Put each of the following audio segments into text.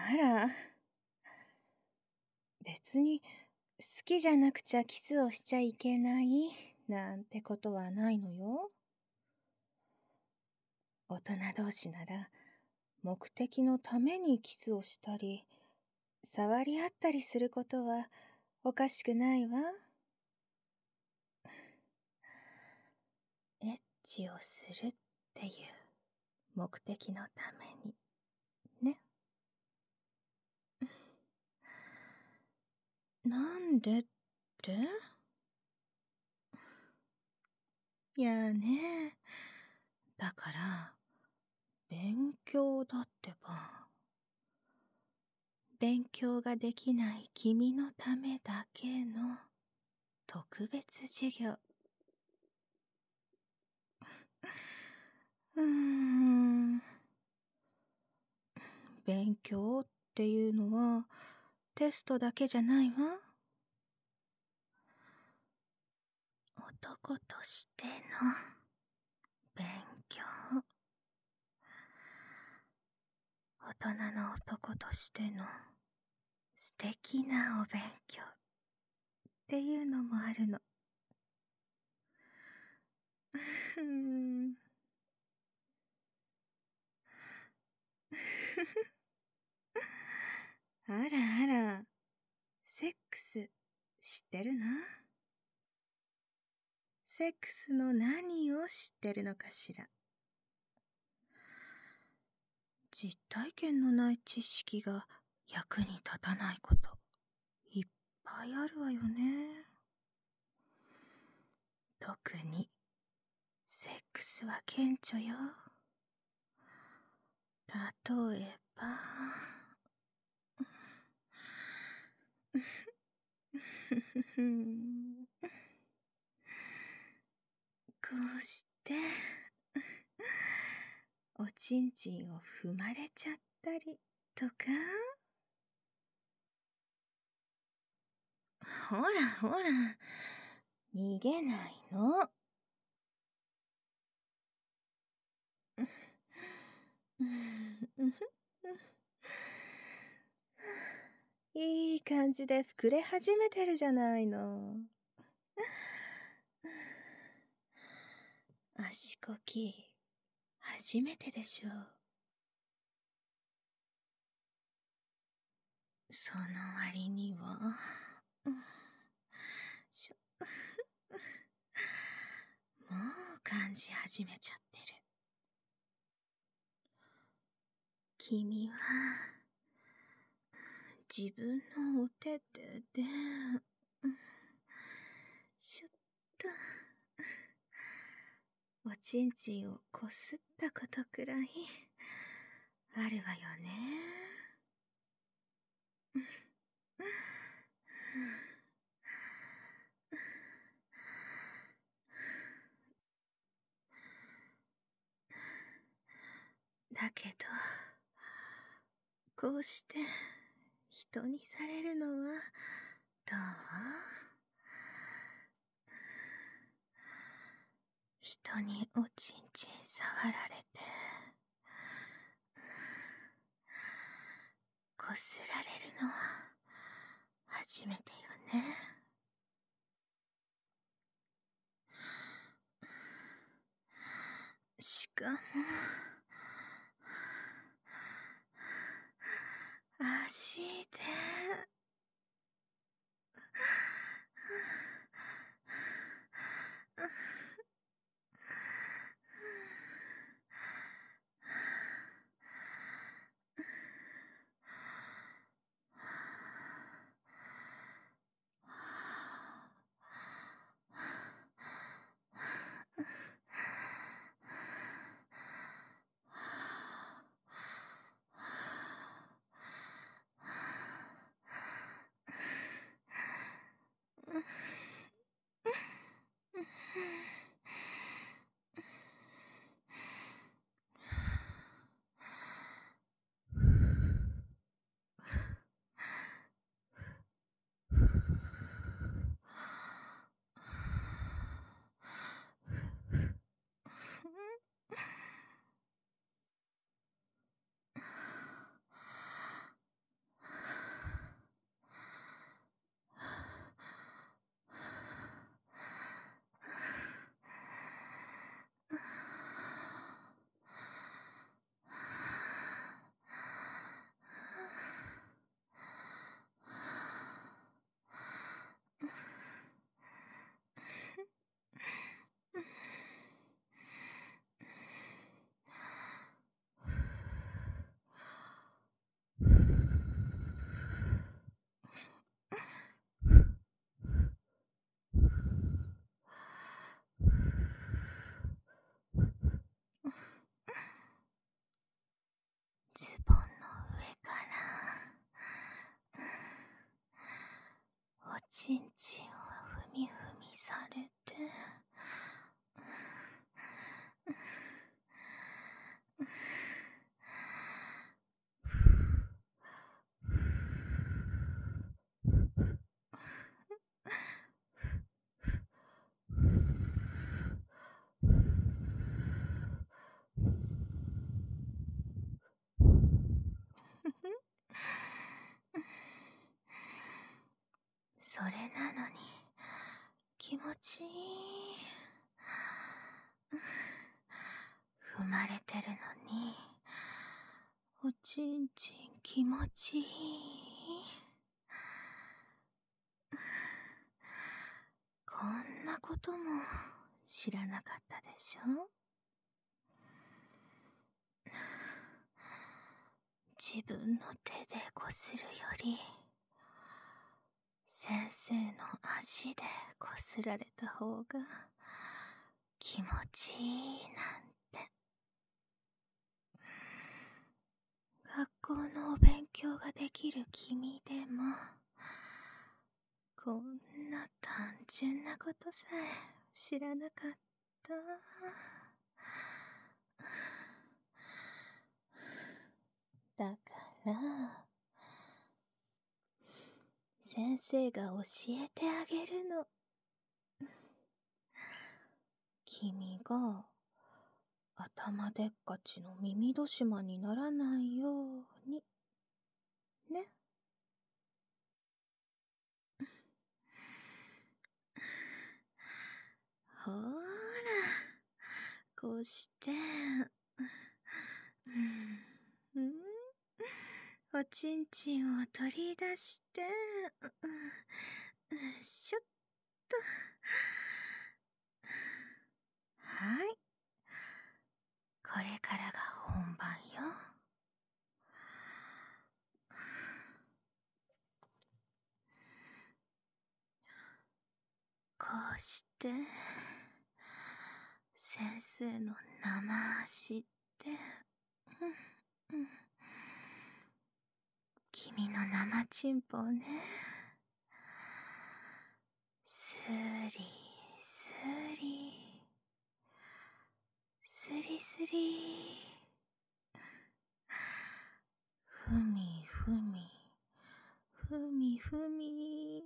あら、別に好きじゃなくちゃキスをしちゃいけないなんてことはないのよ。大人同士なら目的のためにキスをしたり、触り合ったりすることはおかしくないわ。エッチをするっていう目的のためにね。なんでって？いやね。だから、勉強だってば。勉強ができない君のためだけの特別授業。勉強っていうのはテストだけじゃないわ。男としての勉強。大人の男としての素敵なお勉強っていうのもあるの。あらあら、セックス知ってるの？セックスの何を知ってるのかしら。実体験のない知識が役に立たないこといっぱいあるわよね。特にセックスは顕著よ。例えばこうしておちんちんを踏まれちゃったりとか。ほらほら、逃げないの。いい感じで膨れ始めてるじゃないの。足こき初めてでしょう。その割にはもう感じ始めちゃってる。君は自分のお手手でシュッとおちんちんをこすったことくらいあるわよね。だけどこうして人にされるのはどう？人におちんちん触られてこすられるのは初めてよね。しかも足でズボンの上からおちんちんをふみふみされて、それなのに気持ちいい。踏まれてるのにおちんちん気持ちいい。こんなことも知らなかったでしょ。自分の手でこするより先生の足でこすられた方が気持ちいいなんて。学校のお勉強ができる君でもこんな単純なことさえ知らなかった。だから先生が教えてあげるの。君が頭でっかちの耳戸島にならないようにね。ほーら、こうしておちんちんを取り出してしょっと。はい、これからが本番よ。こうして先生の生足で君の生チンポをね、スリスリスリスリ、ふみふみふみふみ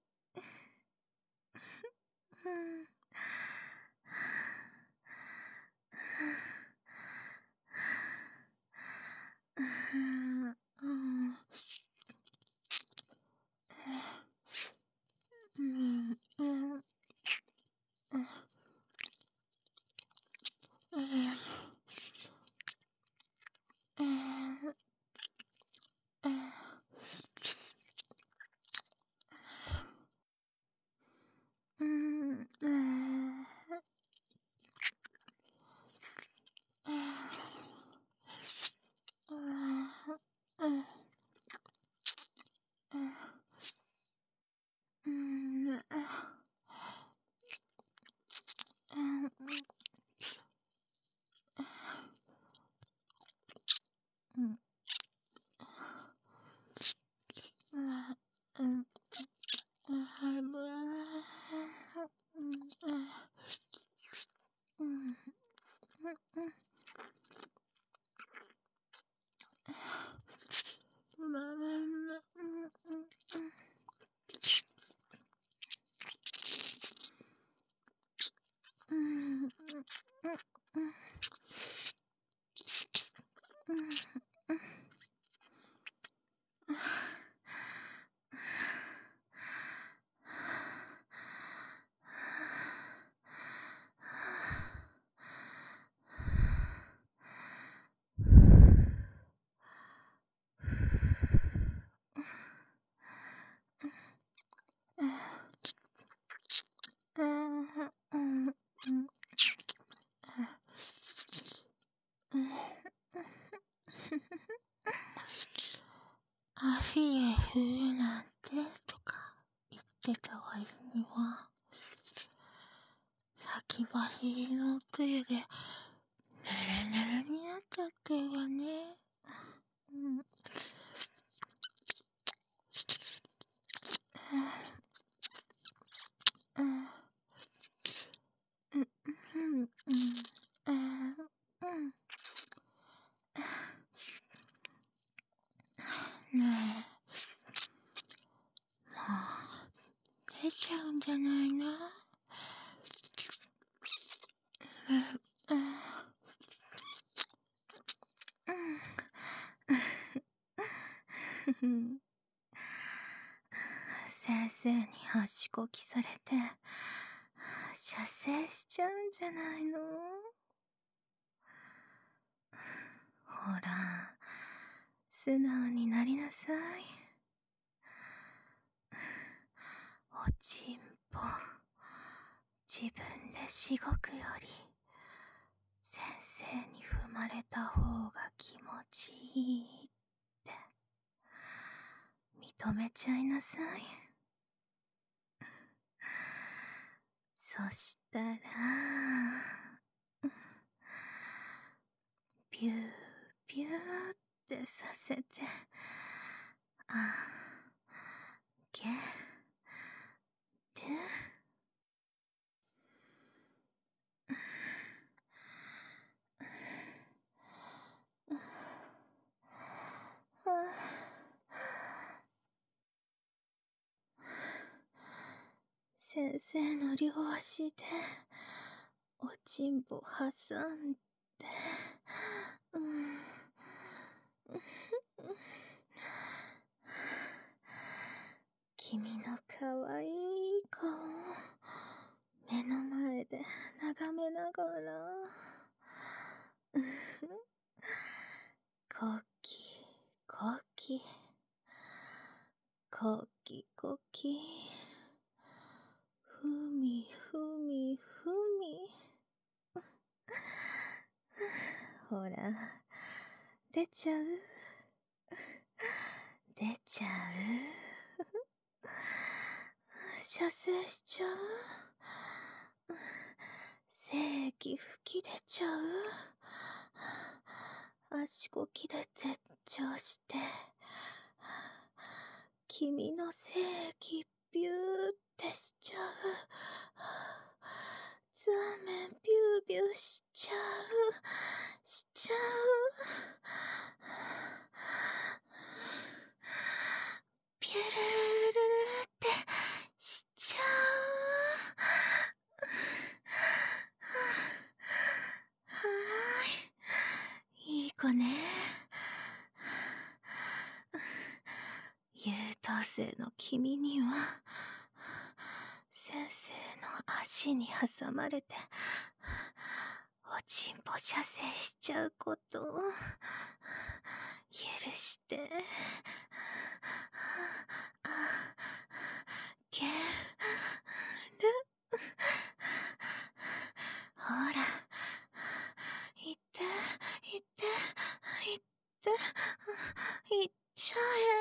アフィエフルなんてとか言ってた割には先走りのおくゆでぬるぬるになっちゃってるわね。 ねえ、もう出ちゃうんじゃないの？先生に足こきされて射精しちゃうんじゃないの？ほら、素直になりなさい。おちんぽ、自分でしごくより先生に踏まれた方が気持ちいいって認めちゃいなさい。そしたらピューピューってさせてあげる。先生の両足でおちんぽ挟んで、君のかわいい顔目の前で眺めながらコキコキコキコキふみふみふみほら出ちゃう出ちゃう射精しちゃう精液吹き出ちゃう足こきで絶頂して君の精液ビューってしちゃうザーメンビュービューしちゃうしちゃうビュルルルルルってしちゃうはーい、いい子ね。優等生の君には先生の足に挟まれておちんぽ射精しちゃうことを許してあげる。ほら行って行って行って行っちゃ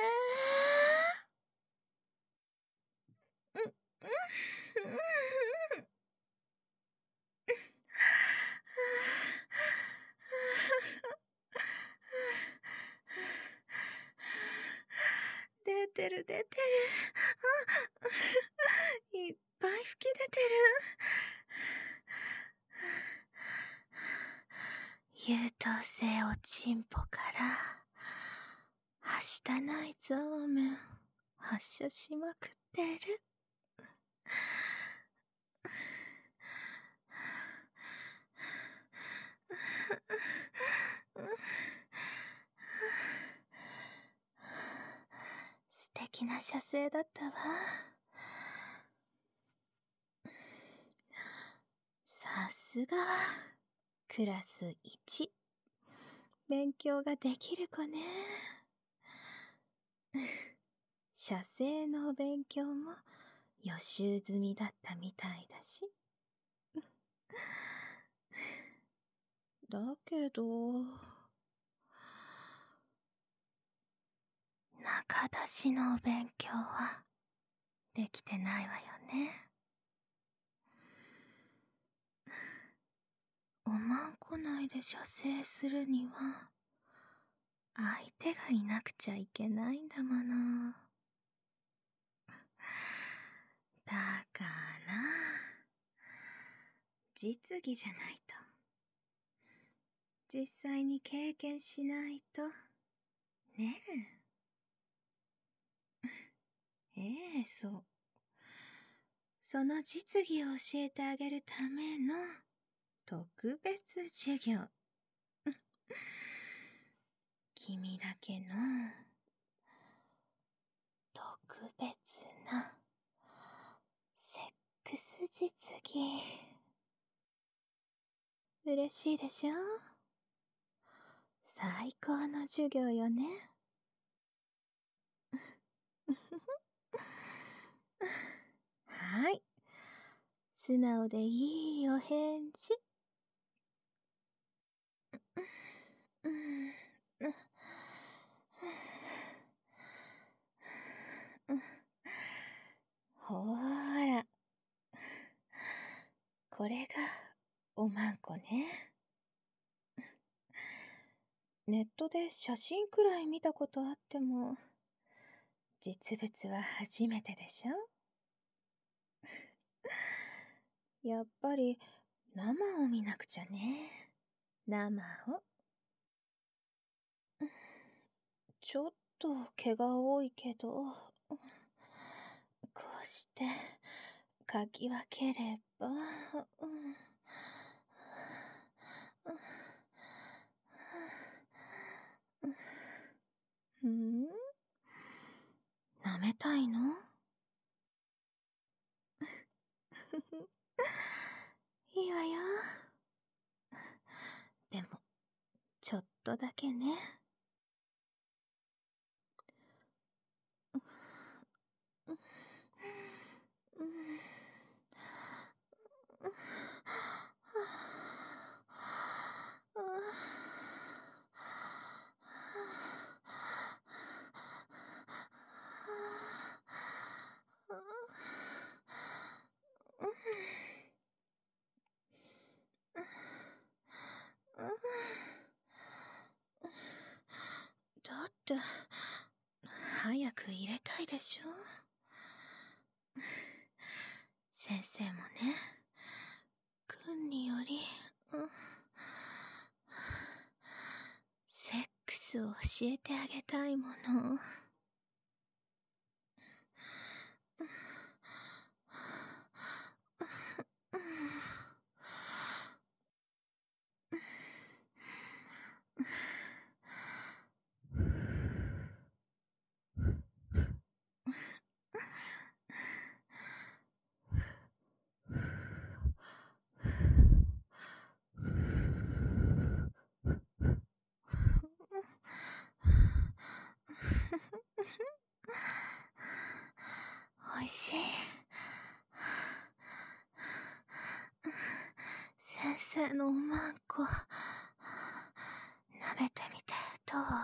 え。出てる出てる。いっぱい吹き出てる。優等生おちんぽからはしたないザーメン発射しまくってる。素敵な射精だったわ。さすがはクラス1。勉強ができる子ね。射精の勉強も予習済みだったみたいだし。だけど中出しの勉強はできてないわよね。おまんこ内で射精するには相手がいなくちゃいけないんだもの。だから実技じゃないと実際に経験しないとねえ。 ね。その実技を教えてあげるための特別授業。君だけの特別なセックス実技。嬉しいでしょ？最高の授業よね。はい。素直でいいお返事。ほーら。これがおまんこね。ネットで写真くらい見たことあっても、実物は初めてでしょ？やっぱり生を見なくちゃね。生を。ちょっと毛が多いけど、こうしてかき分ければ、舐めたいの？いいわよ。でも、ちょっとだけね。だって、早く入れたいでしょ？先生もね、君により、セックスを教えてあげたいもの。おいしい。先生のおまんこ、舐めてみてどう？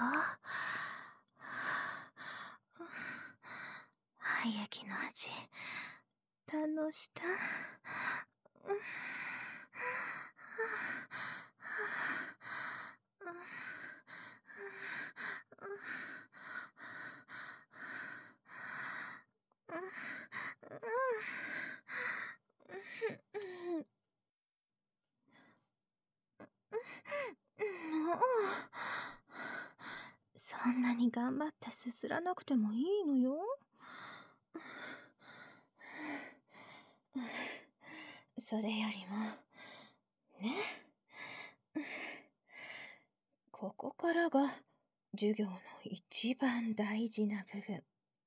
廃液の味、堪能した？もう、そんなに頑張ってすすらなくてもいいのよ。それよりも、ね。ここからが授業の一番大事な部分。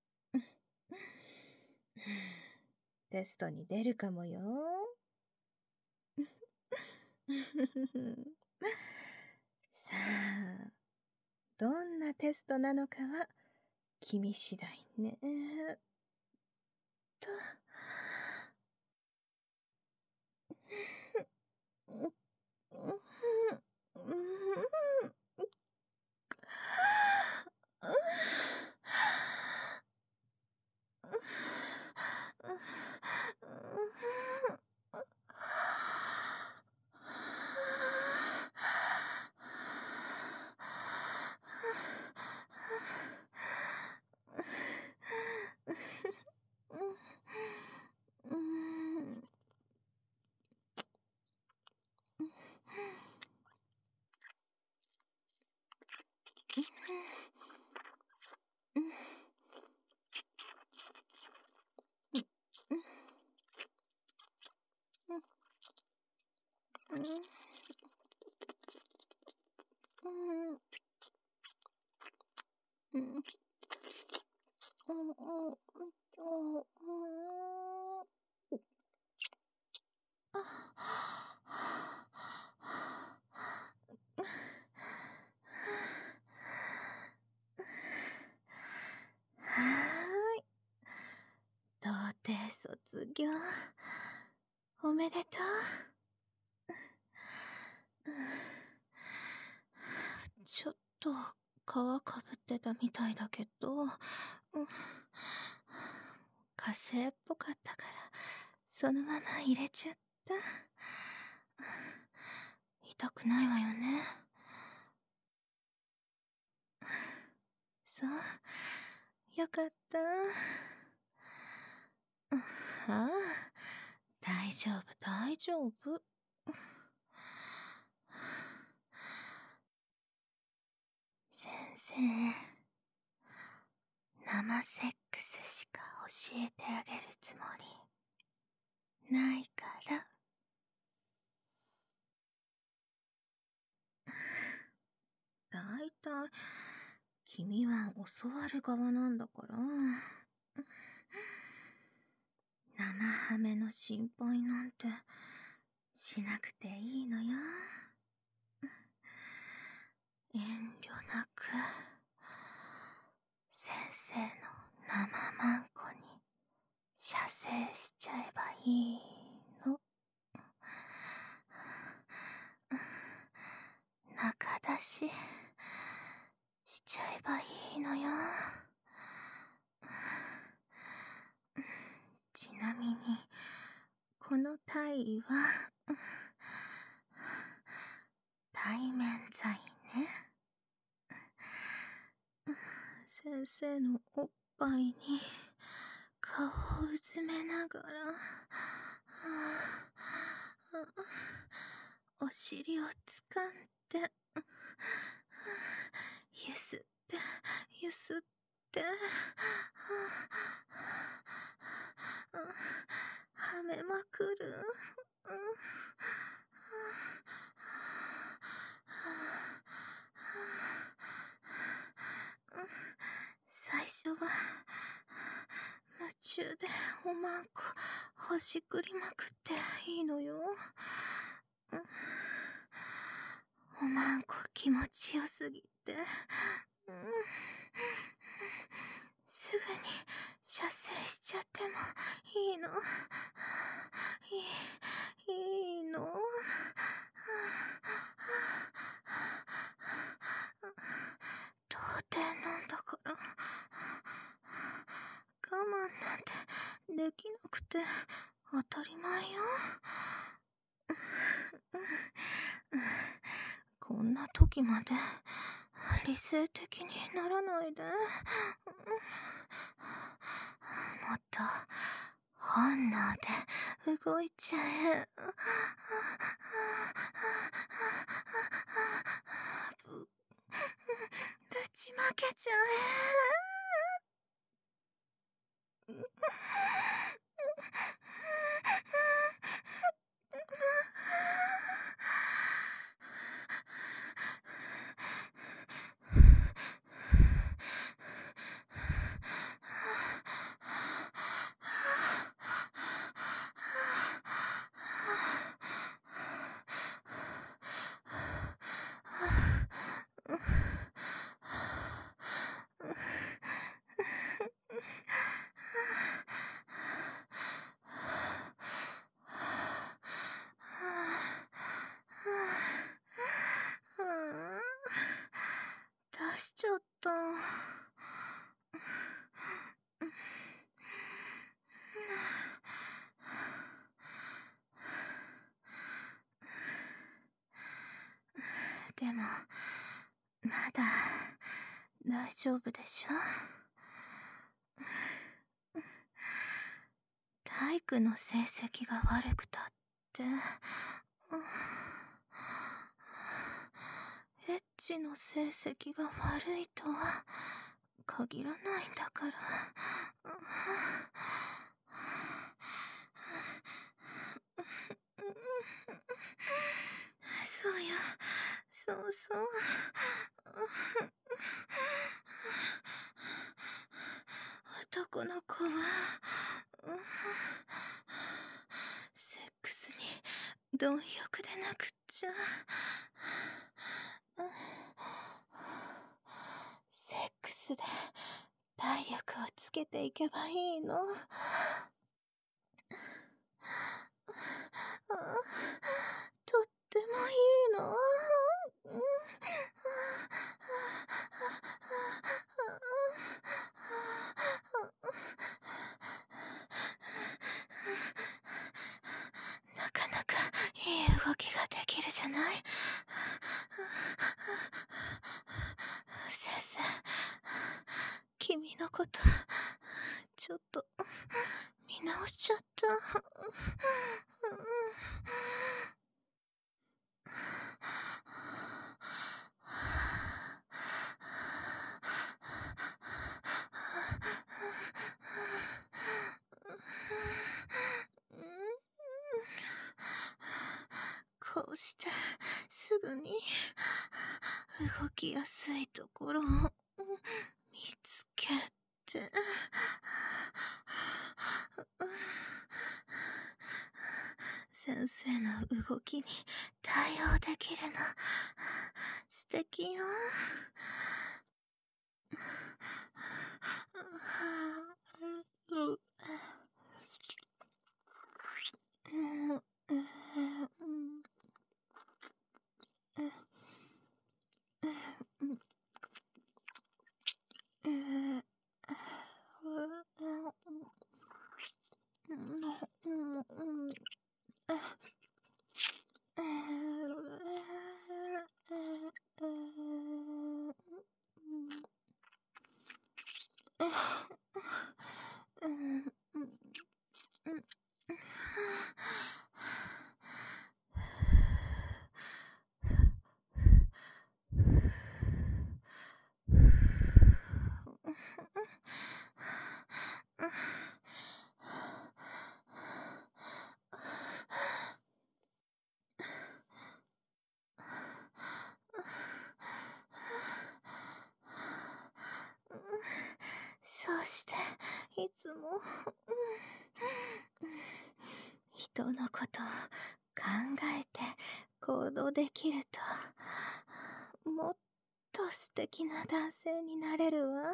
テストに出るかもよ。さあ、どんなテストなのかは君次第ね。と。 うん。はーい。童貞卒業。おめでとう。ちょっと皮かぶってたみたいだけど、火星っぽかったからそのまま入れちゃった。痛くないわよね。そう、よかった。ああ、大丈夫大丈夫。先生、生セックスしか教えてあげるつもりないから。だいたい君は教わる側なんだから、生ハメの心配なんてしなくていいのよ。遠慮なく先生の生マンコに射精しちゃえばいいの。中出ししちゃえばいいのよ。ちなみにこの体位は対面剤ね。先生のおっぱいに顔をうずめながら、お尻をつかんで、ゆすってゆすって、はめまくる。最初は夢中でおまんこほじくりまくっていいのよ。おまんこ気持ちよすぎて、すぐに射精しちゃってもいいの。いいの。童貞なんだから、我慢なんてできなくて当たり前よ。こんな時まで理性的にならないで。もっと本能で動いちゃえ。ぶちまけちゃえ。出しちゃった。でもまだ大丈夫でしょ。体育の成績が悪くたってエッチの成績が悪いとは限らないんだから。そうよ、そうそう。 男の子は、セックスに貪欲でなくっちゃ。セックスで体力をつけていけばいいの。とってもいいの。なかなかいい動きができるじゃない。先生、君のことちょっと見直しちゃった。こうしてすぐに動きやすいところを見つけて、先生の動きに対応できるの素敵よ。そうしていつも人のことを考えて行動できるともっと素敵な男性になれるわ。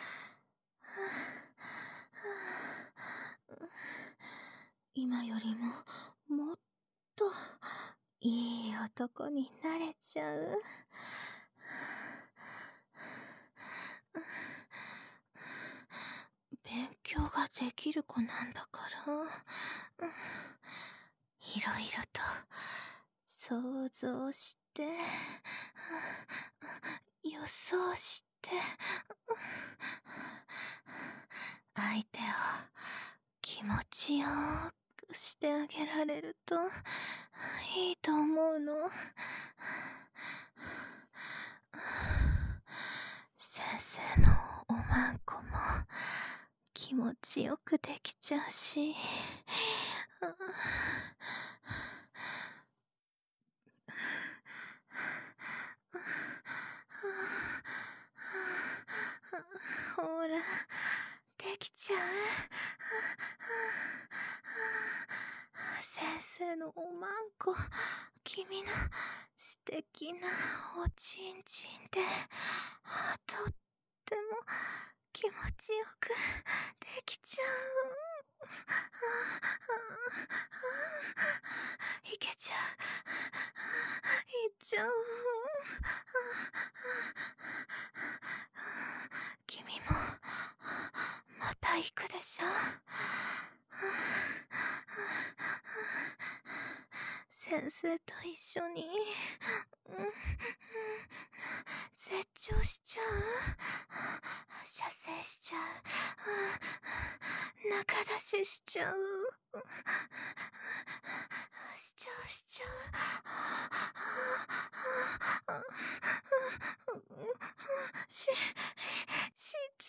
今よりももっといい男になれちゃう。勉強ができる子なんだから、いろいろと想像して予想して相手を気持ちよくしてあげられるといいと思うの。先生のおまんこも気持ちよくできちゃうし、ほらできちゃう。先生のおまんこ、君の素敵なおちんちんでとっても気持ちよくできちゃう。いけちゃう。いっちゃう。君もまた行くでしょ。先生と一緒に絶頂しちゃう。射精しちゃう。中出ししちゃう。しちゃうしちゃう。しちゃ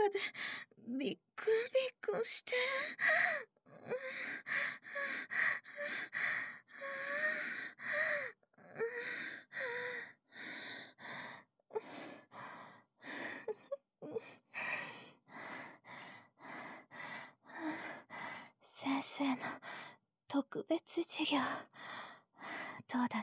でビックンビックンしてる。先生の特別授業どうだった？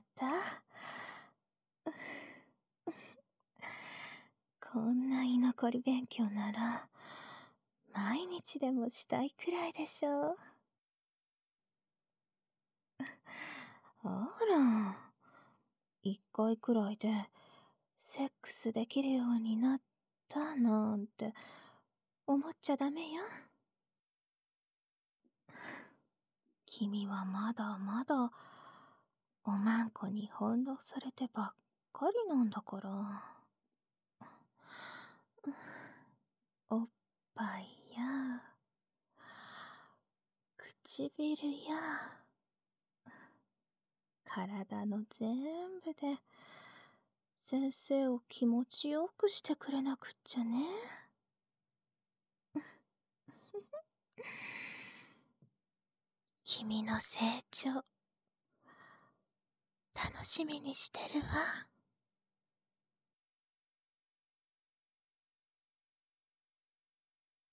こんな居残り勉強なら毎日でもしたいくらいでしょ。あら、一回くらいでセックスできるようになったなんて思っちゃダメよ。君はまだまだおまんこに翻弄されてばっかりなんだから。おっぱいや唇や体の全部で先生を気持ちよくしてくれなくっちゃね。君の成長楽しみにしてるわ。